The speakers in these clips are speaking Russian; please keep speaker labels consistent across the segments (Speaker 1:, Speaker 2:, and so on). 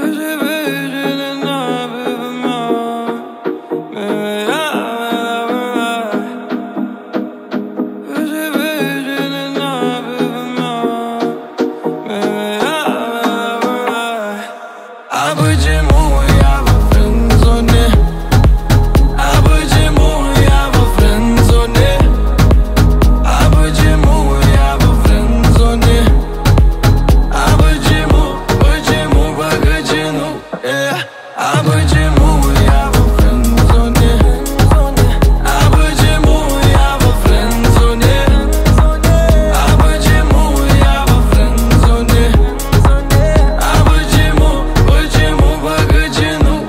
Speaker 1: А почему я во френдзоне? А почему я во френдзоне? А почему я во френдзоне? А почему погоди, ну, А почему я во френдзоне? А почему я во френдзоне? А почему я во френдзоне? А почему погоди, ну,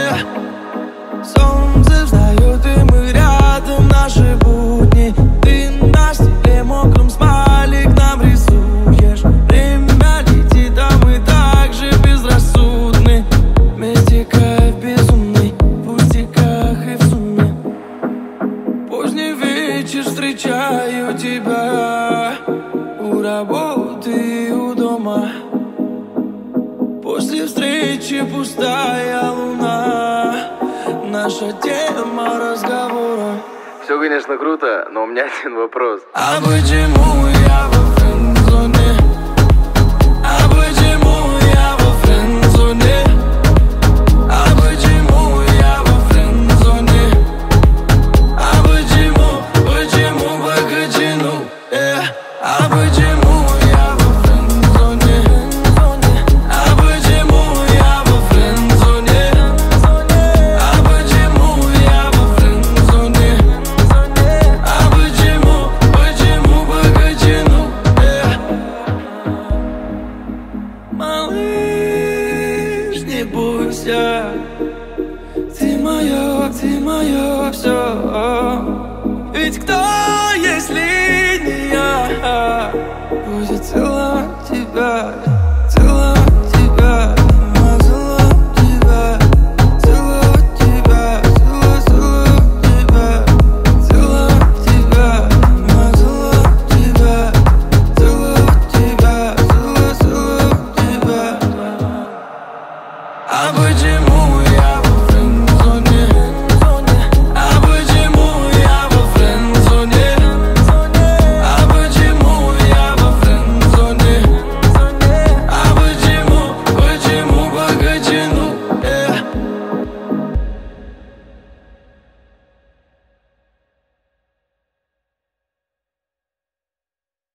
Speaker 1: Солнце встает, и мы рядом, наши будни. Ты на стекле мокром смайлик нам рисуешь. Время летит, а мы так же безрассудны. Вместе кайф безумный, в пустяках и в сумме. Поздний вечер, встречаю тебя у работы и у дома. После встречи пустая луна, наша тема разговора.
Speaker 2: Все, конечно, круто, но у меня один вопрос.
Speaker 1: А почему я во френдзоне? А почему я во френдзоне? А почему я во френдзоне? А почему погоди, ну, А почему я во френдзоне? А почему я во френдзоне? А почему я во френдзоне? А почему погоди, ну, Малыш, не бойся, ты мое все. Ведь кто, если не я, будет целовать тебя?